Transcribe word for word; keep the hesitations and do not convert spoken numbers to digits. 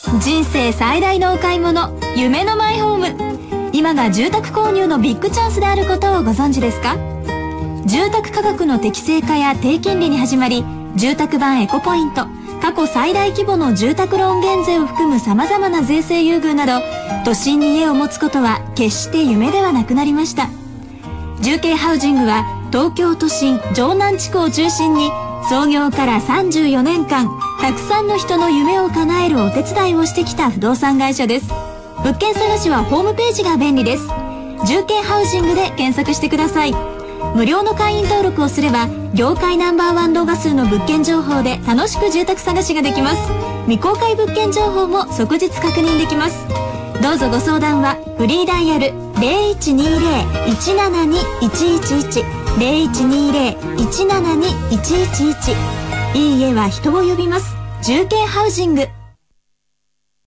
人生最大のお買い物、夢のマイホーム。今が住宅購入のビッグチャンスであることをご存知ですか？住宅価格の適正化や低金利に始まり、住宅版エコポイント、過去最大規模の住宅ローン減税を含む様々な税制優遇など、都心に家を持つことは決して夢ではなくなりました。重慶ハウジングは東京都心城南地区を中心に創業からさんじゅうよねんかん、たくさんの人の夢を叶えるお手伝いをしてきた不動産会社です。物件探しはホームページが便利です。重慶ハウジングで検索してください。無料の会員登録をすれば業界ナンバーワン動画数の物件情報で楽しく住宅探しができます。未公開物件情報も即日確認できます。どうぞご相談はフリーダイヤル ゼロいちにゼロ いちななに いちいちいち ゼロいちにゼロ いちななに いちいちいち。いい家は人を呼びます。重慶ハウジング。